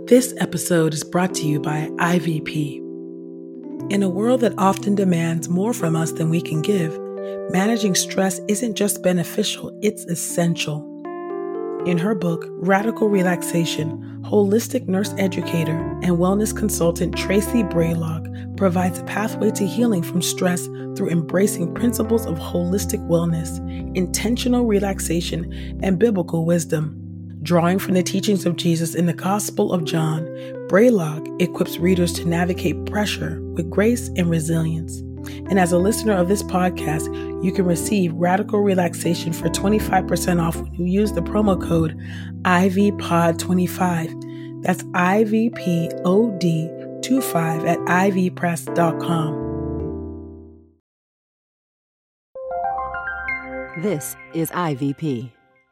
This episode is brought to you by IVP. In a world that often demands more from us than we can give, managing stress isn't just beneficial, it's essential. In her book, Radical Relaxation, holistic nurse educator and wellness consultant Tracy Braylock provides a pathway to healing from stress through embracing principles of holistic wellness, intentional relaxation, and biblical wisdom. Drawing from the teachings of Jesus in the Gospel of John, Braylock equips readers to navigate pressure with grace and resilience. And as a listener of this podcast, you can receive Radical Relaxation for 25% off when you use the promo code IVPOD25. That's IVPOD25 at ivpress.com. This is IVP.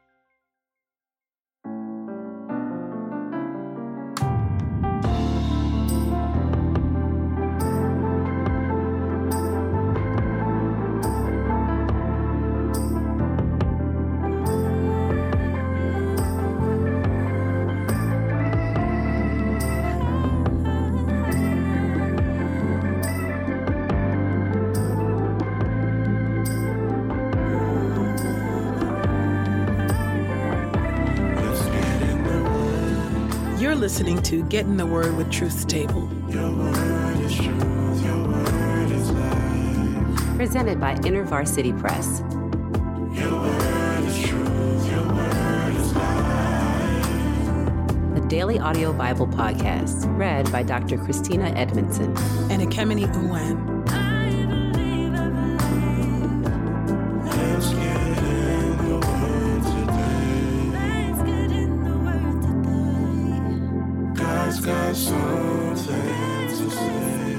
You're listening to Get in the Word with Truth's Table. Your word is truth, your word is life. Presented by InterVarsity Press. Your word is truth, your word is life. The Daily Audio Bible Podcast, read by Dr. Christina Edmondson. And Ekemini Uwan. Let's get in the word today. God's got something to say.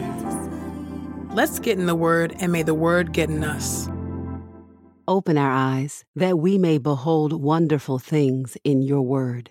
Let's get in the Word, and may the Word get in us. Open our eyes that we may behold wonderful things in your word.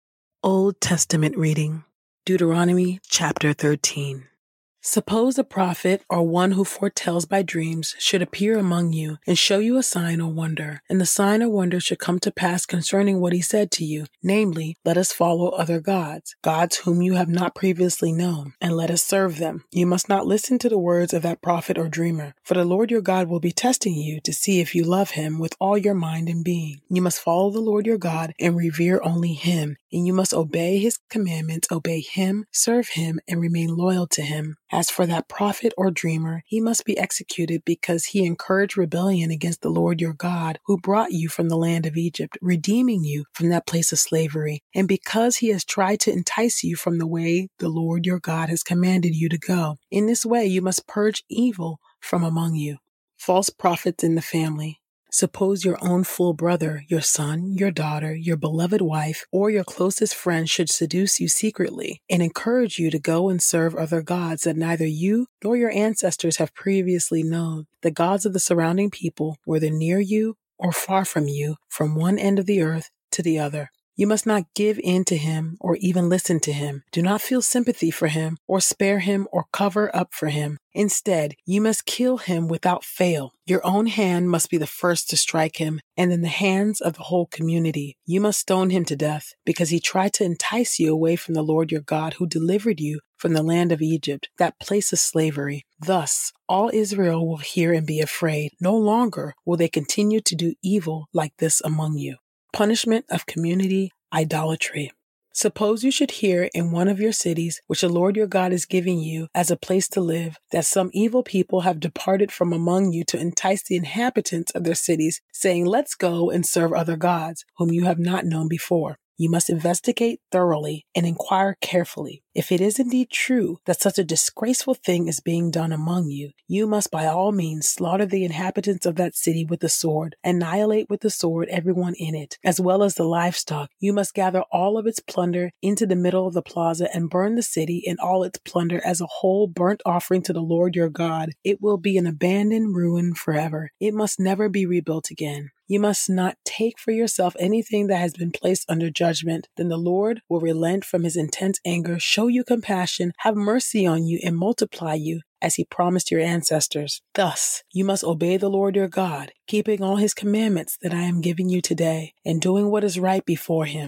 Old Testament reading, Deuteronomy chapter 13. Suppose a prophet or one who foretells by dreams should appear among you and show you a sign or wonder, and the sign or wonder should come to pass concerning what he said to you, namely, let us follow other gods, gods whom you have not previously known, and let us serve them. You must not listen to the words of that prophet or dreamer, for the Lord your God will be testing you to see if you love him with all your mind and being. You must follow the Lord your God and revere only him, and you must obey his commandments, obey him, serve him, and remain loyal to him. As for that prophet or dreamer, he must be executed because he encouraged rebellion against the Lord your God, who brought you from the land of Egypt, redeeming you from that place of slavery, and because he has tried to entice you from the way the Lord your God has commanded you to go. In this way you must purge evil from among you. False prophets in the family. Suppose your own full brother, your son, your daughter, your beloved wife, or your closest friend should seduce you secretly and encourage you to go and serve other gods that neither you nor your ancestors have previously known, the gods of the surrounding people, whether near you or far from you, from one end of the earth to the other. You must not give in to him or even listen to him. Do not feel sympathy for him or spare him or cover up for him. Instead, you must kill him without fail. Your own hand must be the first to strike him, and then the hands of the whole community. You must stone him to death because he tried to entice you away from the Lord your God who delivered you from the land of Egypt, that place of slavery. Thus, all Israel will hear and be afraid. No longer will they continue to do evil like this among you. Punishment of community idolatry. Suppose you should hear in one of your cities, which the Lord your God is giving you as a place to live, that some evil people have departed from among you to entice the inhabitants of their cities, saying, let's go and serve other gods, whom you have not known before. You must investigate thoroughly and inquire carefully. If it is indeed true that such a disgraceful thing is being done among you, you must by all means slaughter the inhabitants of that city with the sword, annihilate with the sword everyone in it, as well as the livestock. You must gather all of its plunder into the middle of the plaza and burn the city and all its plunder as a whole burnt offering to the Lord your God. It will be an abandoned ruin forever. It must never be rebuilt again. You must not take for yourself anything that has been placed under judgment. Then the Lord will relent from his intense anger, show you compassion, have mercy on you, and multiply you, as he promised your ancestors. Thus, you must obey the Lord your God, keeping all his commandments that I am giving you today, and doing what is right before him.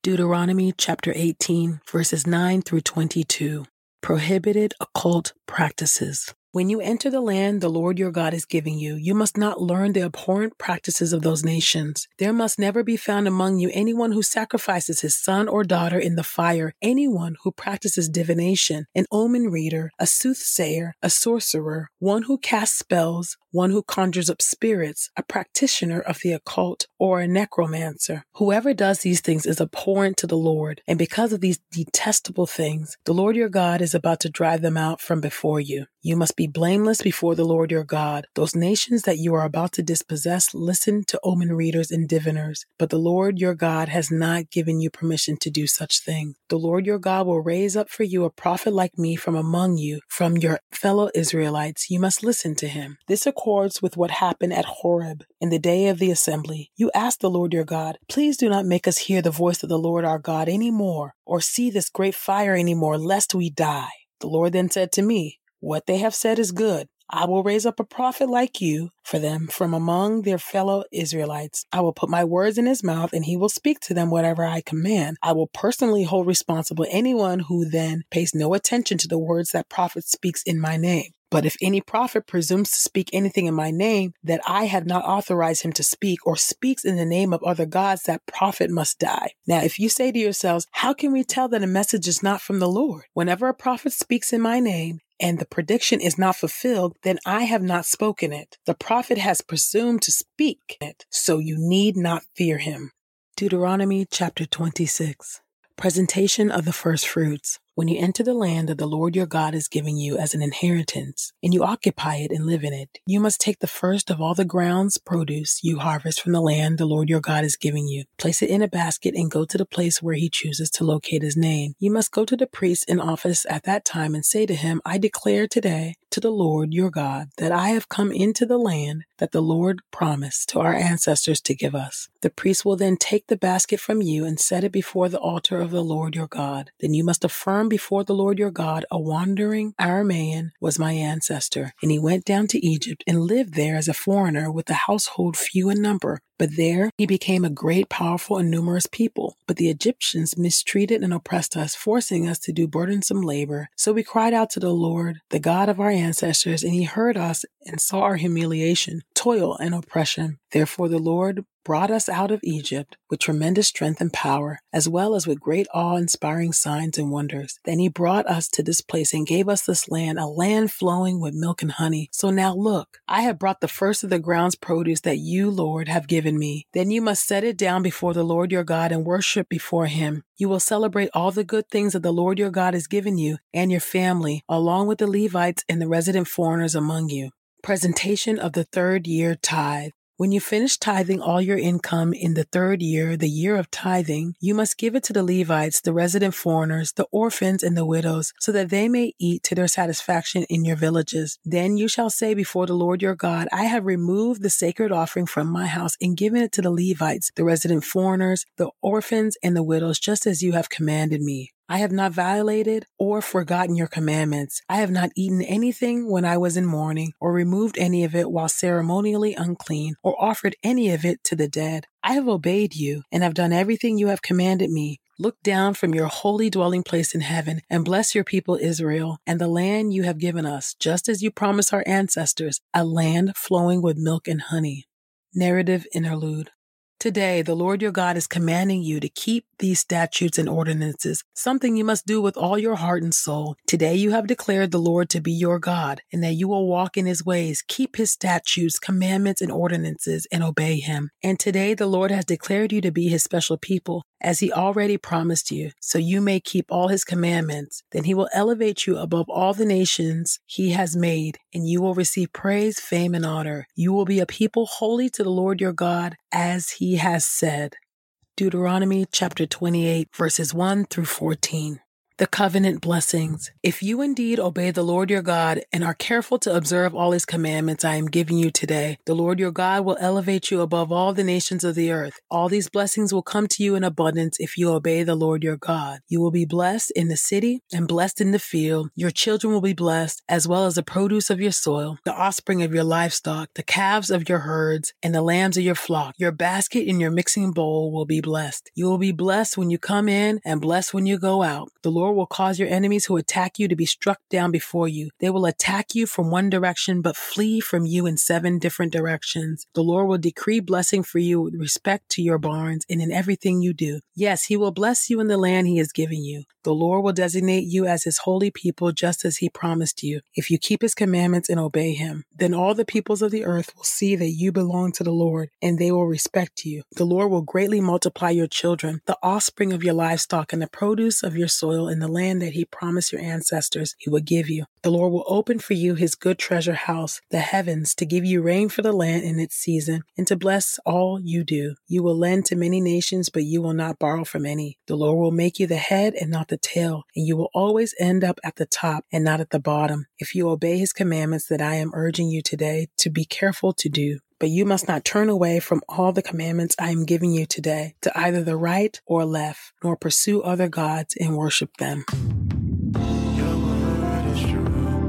Deuteronomy chapter 18, verses 9 through 22. Prohibited occult practices. When you enter the land the Lord your God is giving you, you must not learn the abhorrent practices of those nations. There must never be found among you anyone who sacrifices his son or daughter in the fire, anyone who practices divination, an omen reader, a soothsayer, a sorcerer, one who casts spells, one who conjures up spirits, a practitioner of the occult, or a necromancer. Whoever does these things is abhorrent to the Lord, and because of these detestable things, the Lord your God is about to drive them out from before you. You must be blameless before the Lord your God. Those nations that you are about to dispossess listen to omen readers and diviners, but the Lord your God has not given you permission to do such things. The Lord your God will raise up for you a prophet like me from among you, from your fellow Israelites. You must listen to him. This accords with what happened at Horeb in the day of the assembly. You asked the Lord your God, please do not make us hear the voice of the Lord our God anymore, or see this great fire anymore, lest we die. The Lord then said to me, what they have said is good. I will raise up a prophet like you for them from among their fellow Israelites. I will put my words in his mouth, and he will speak to them whatever I command. I will personally hold responsible anyone who then pays no attention to the words that prophet speaks in my name. But if any prophet presumes to speak anything in my name that I have not authorized him to speak, or speaks in the name of other gods, that prophet must die. Now, if you say to yourselves, how can we tell that a message is not from the Lord? Whenever a prophet speaks in my name, and the prediction is not fulfilled, then I have not spoken it. The prophet has presumed to speak it, so you need not fear him. Deuteronomy chapter 26. Presentation of the first fruits. When you enter the land that the Lord your God is giving you as an inheritance, and you occupy it and live in it, you must take the first of all the ground's produce you harvest from the land the Lord your God is giving you. Place it in a basket and go to the place where he chooses to locate his name. You must go to the priest in office at that time and say to him, I declare today to the Lord your God that I have come into the land that the Lord promised to our ancestors to give us. The priest will then take the basket from you and set it before the altar of the Lord your God. Then you must affirm before the Lord your God, a wandering Aramean was my ancestor, and he went down to Egypt and lived there as a foreigner with a household few in number. But there he became a great, powerful, and numerous people. But the Egyptians mistreated and oppressed us, forcing us to do burdensome labor. So we cried out to the Lord, the God of our ancestors, and he heard us and saw our humiliation, toil, and oppression. Therefore the Lord brought us out of Egypt with tremendous strength and power, as well as with great awe-inspiring signs and wonders. Then he brought us to this place and gave us this land, a land flowing with milk and honey. So now look, I have brought the first of the ground's produce that you, Lord, have given me. Then you must set it down before the Lord your God and worship before him. You will celebrate all the good things that the Lord your God has given you and your family, along with the Levites and the resident foreigners among you. Presentation of the third year tithe. When you finish tithing all your income in the third year, the year of tithing, you must give it to the Levites, the resident foreigners, the orphans, and the widows, so that they may eat to their satisfaction in your villages. Then you shall say before the Lord your God, I have removed the sacred offering from my house and given it to the Levites, the resident foreigners, the orphans, and the widows, just as you have commanded me. I have not violated or forgotten your commandments. I have not eaten anything when I was in mourning, or removed any of it while ceremonially unclean, or offered any of it to the dead. I have obeyed you and have done everything you have commanded me. Look down from your holy dwelling place in heaven and bless your people Israel and the land you have given us, just as you promised our ancestors, a land flowing with milk and honey. Narrative interlude. Today, the Lord your God is commanding you to keep these statutes and ordinances, something you must do with all your heart and soul. Today you have declared the Lord to be your God, and that you will walk in his ways, keep his statutes, commandments, and ordinances, and obey him. And today the Lord has declared you to be his special people, as he already promised you, so you may keep all his commandments. Then he will elevate you above all the nations he has made, and you will receive praise, fame, and honor. You will be a people holy to the Lord your God, as he has said. Deuteronomy chapter 28, verses 1 through 14. The covenant blessings. If you indeed obey the Lord your God and are careful to observe all his commandments I am giving you today, the Lord your God will elevate you above all the nations of the earth. All these blessings will come to you in abundance if you obey the Lord your God. You will be blessed in the city and blessed in the field. Your children will be blessed, as well as the produce of your soil, the offspring of your livestock, the calves of your herds, and the lambs of your flock. Your basket and your mixing bowl will be blessed. You will be blessed when you come in and blessed when you go out. The Lord will cause your enemies who attack you to be struck down before you. They will attack you from one direction, but flee from you in 7 different directions. The Lord will decree blessing for you with respect to your barns and in everything you do. Yes, he will bless you in the land he has given you. The Lord will designate you as his holy people, just as he promised you. If you keep his commandments and obey him, then all the peoples of the earth will see that you belong to the Lord, and they will respect you. The Lord will greatly multiply your children, the offspring of your livestock, and the produce of your soil in the land that he promised your ancestors he would give you. The Lord will open for you his good treasure house, the heavens, to give you rain for the land in its season, and to bless all you do. You will lend to many nations, but you will not borrow from any. The Lord will make you the head and not the tail, and you will always end up at the top and not at the bottom, if you obey his commandments that I am urging you today to be careful to do. But you must not turn away from all the commandments I am giving you today, to either the right or left, nor pursue other gods and worship them. Your word is true.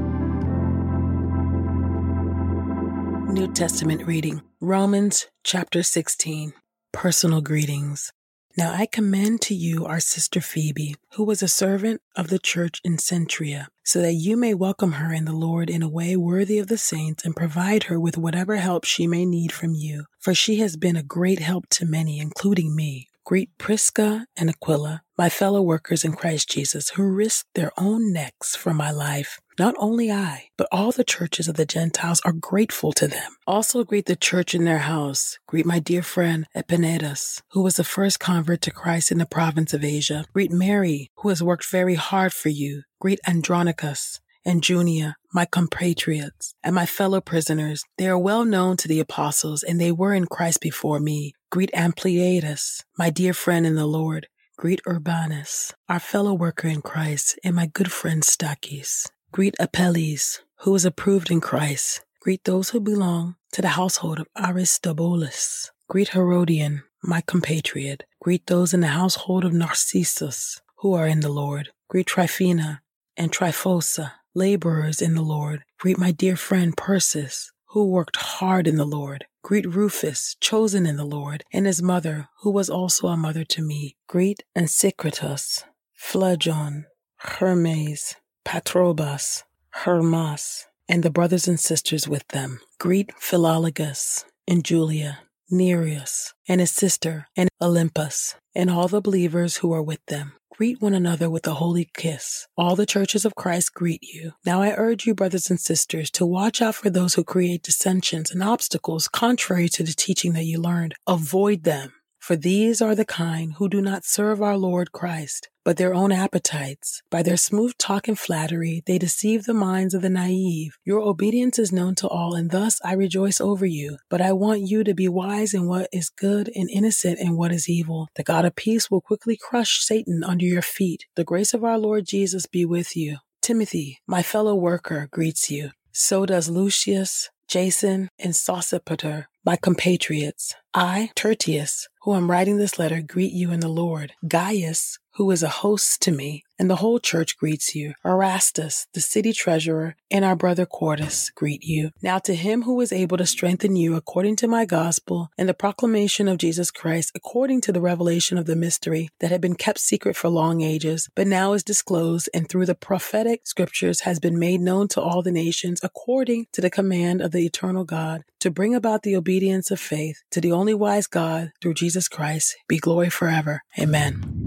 New Testament reading. Romans chapter 16. Personal greetings. Now I commend to you our sister Phoebe, who was a servant of the church in Centria, so that you may welcome her in the Lord in a way worthy of the saints and provide her with whatever help she may need from you. For she has been a great help to many, including me. Greet Prisca and Aquila, my fellow workers in Christ Jesus, who risked their own necks for my life. Not only I, but all the churches of the Gentiles are grateful to them. Also greet the church in their house. Greet my dear friend Epaenetus, who was the first convert to Christ in the province of Asia. Greet Mary, who has worked very hard for you. Greet Andronicus and Junia, my compatriots, and my fellow prisoners. They are well known to the apostles, and they were in Christ before me. Greet Ampliatus, my dear friend in the Lord. Greet Urbanus, our fellow worker in Christ, and my good friend Stachys. Greet Apelles, who is approved in Christ. Greet those who belong to the household of Aristobulus. Greet Herodion, my compatriot. Greet those in the household of Narcissus, who are in the Lord. Greet Tryphena and Tryphosa, laborers in the Lord. Greet my dear friend Persis, who worked hard in the Lord. Greet Rufus, chosen in the Lord, and his mother, who was also a mother to me. Greet Ensicritus, Phlegon, Hermes, Patrobas, Hermas, and the brothers and sisters with them. Greet Philologus and Julia, Nereus, and his sister, and Olympus, and all the believers who are with them. Greet one another with a holy kiss. All the churches of Christ greet you. Now I urge you, brothers and sisters, to watch out for those who create dissensions and obstacles contrary to the teaching that you learned. Avoid them, for these are the kind who do not serve our Lord Christ, but their own appetites. By their smooth talk and flattery, they deceive the minds of the naive. Your obedience is known to all, and thus I rejoice over you. But I want you to be wise in what is good and innocent in what is evil. The God of peace will quickly crush Satan under your feet. The grace of our Lord Jesus be with you. Timothy, my fellow worker, greets you. So does Lucius, Jason, and Sosipater, my compatriots. I, Tertius, who am writing this letter, greet you in the Lord. Gaius, who is a host to me, and the whole church greets you. Erastus, the city treasurer, and our brother Quartus greet you. Now to him who is able to strengthen you according to my gospel and the proclamation of Jesus Christ, according to the revelation of the mystery that had been kept secret for long ages, but now is disclosed, and through the prophetic scriptures has been made known to all the nations, according to the command of the eternal God, to bring about the obedience of faith. To the only wise God, through Jesus Christ, be glory forever. Amen.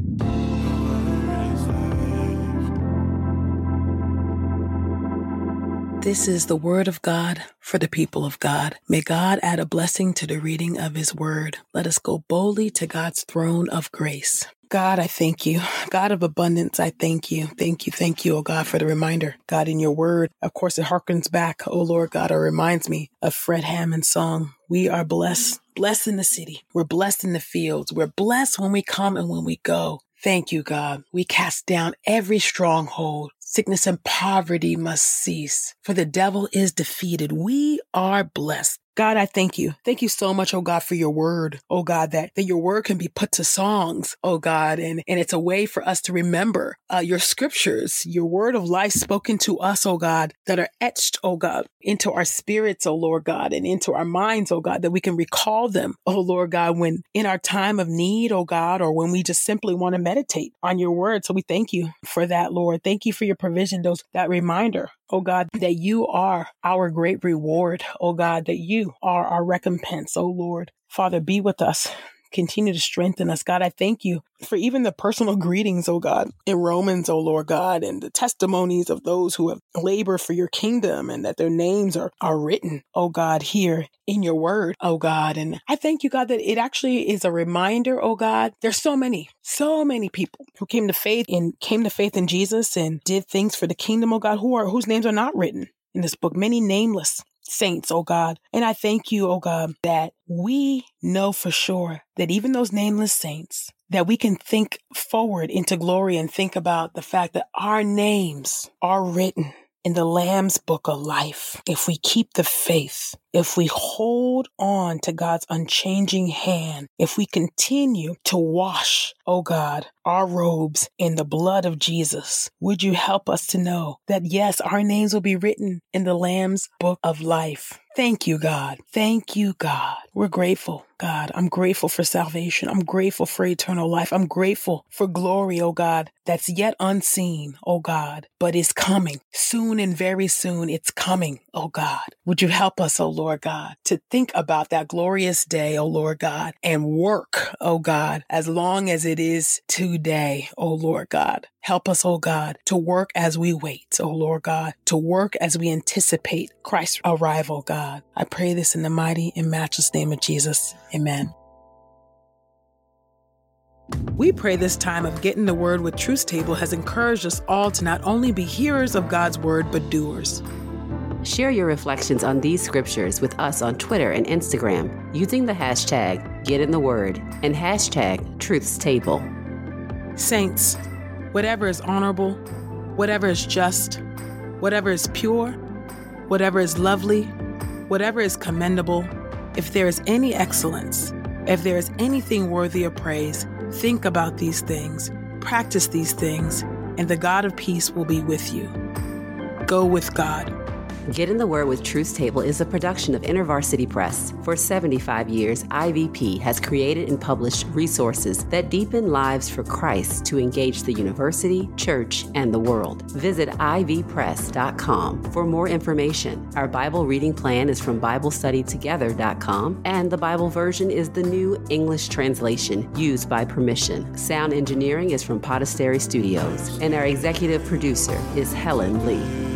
This is the word of God for the people of God. May God add a blessing to the reading of his word. Let us go boldly to God's throne of grace. God, I thank you. God of abundance, I thank you. Thank you, oh God, for the reminder. God, in your word, of course, it harkens back, oh Lord God, or reminds me of Fred Hammond's song. We are blessed in the city. We're blessed in the fields. We're blessed when we come and when we go. Thank you, God. We cast down every stronghold. Sickness and poverty must cease, for the devil is defeated. We are blessed. God, I thank you. Thank you so much, oh God, for your word. Oh God, that your word can be put to songs, oh God, and it's a way for us to remember your scriptures, your word of life spoken to us, oh God, that are etched, oh God, into our spirits, oh Lord God, and into our minds, oh God, that we can recall them, oh Lord God, when in our time of need, oh God, or when we just simply want to meditate on your word. So we thank you for that, Lord. Thank you for your provision, that reminder, oh God, that you are our great reward, oh God, that you are our recompense, oh Lord. Father, be with us. Continue to strengthen us. God, I thank you for even the personal greetings, oh God, in Romans, oh Lord God, and the testimonies of those who have labored for your kingdom and that their names are written, oh God, here in your word, oh God. And I thank you, God, that it actually is a reminder, oh God. There's so many people who came to faith in Jesus and did things for the kingdom, oh God, whose names are not written in this book. Many nameless saints, oh God. And I thank you, oh God, that we know for sure that even those nameless saints, that we can think forward into glory and think about the fact that our names are written in the Lamb's book of life. If we keep the faith, if we hold on to God's unchanging hand, if we continue to wash, oh God, our robes in the blood of Jesus, would you help us to know that yes, our names will be written in the Lamb's book of life. Thank you, God. Thank you, God. We're grateful, God. I'm grateful for salvation. I'm grateful for eternal life. I'm grateful for glory, oh God, that's yet unseen, oh God, but is coming soon and very soon. It's coming, oh God. Would you help us, oh Lord God, to think about that glorious day, oh Lord God, and work, oh God, as long as it is today, oh Lord God. Help us, oh God, to work as we wait, oh Lord God, to work as we anticipate Christ's arrival, God. I pray this in the mighty and matchless name of Jesus. Amen. We pray this time of Getting the Word with Truth Table has encouraged us all to not only be hearers of God's word, but doers. Share your reflections on these scriptures with us on Twitter and Instagram using the hashtag #GetInTheWord and hashtag #TruthsTable. Saints, whatever is honorable, whatever is just, whatever is pure, whatever is lovely, whatever is commendable, if there is any excellence, if there is anything worthy of praise, think about these things, practice these things, and the God of peace will be with you. Go with God. Get in the Word with Truth Table is a production of InterVarsity Press. For 75 years, IVP has created and published resources that deepen lives for Christ to engage the university, church, and the world. Visit ivpress.com for more information. Our Bible reading plan is from BibleStudyTogether.com, and the Bible version is the New English translation used by permission. Sound engineering is from Podastery Studios, and our executive producer is Helen Lee.